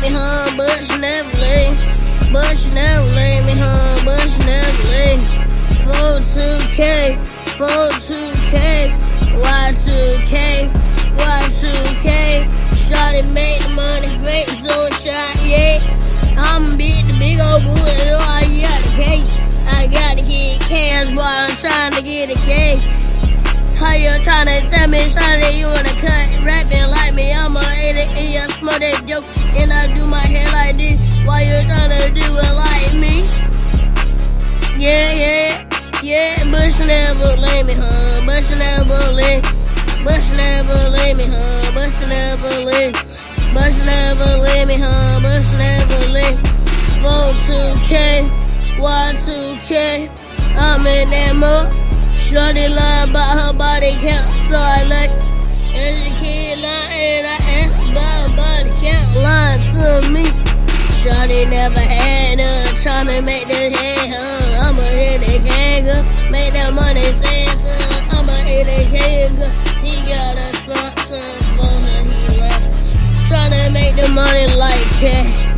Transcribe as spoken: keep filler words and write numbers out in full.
me home, but she never leave. But she never leave me home, but she never leave. four two K, four two K, Y two K, Y two K. Shawty make the money fake, so shot, yeah. I'ma beat the big old booty, so I got the cake. I got to get cash, boy, I'm trying to get a cake. How you tryna tell me, shawty, you wanna cut? Rapping like me, I'm a idiot, and you smoke that joke. And I do my hair like this, why you tryna do it like me? Yeah, yeah, yeah, but she never let me, huh? But she never let, but she never let me, huh? But she never let, but she never let me, huh? But she never let. four two K, Y two K, I'm in that mode. Shorty lie about her body count, so I like. And she keep lying, I asked about her body count, lying to me. Shorty never had none, tryna make this head, huh? I'ma hit the hanger, make that money say son. I'ma hit the hanger, he got a son, son for her, he like. Tryna make the money like cash.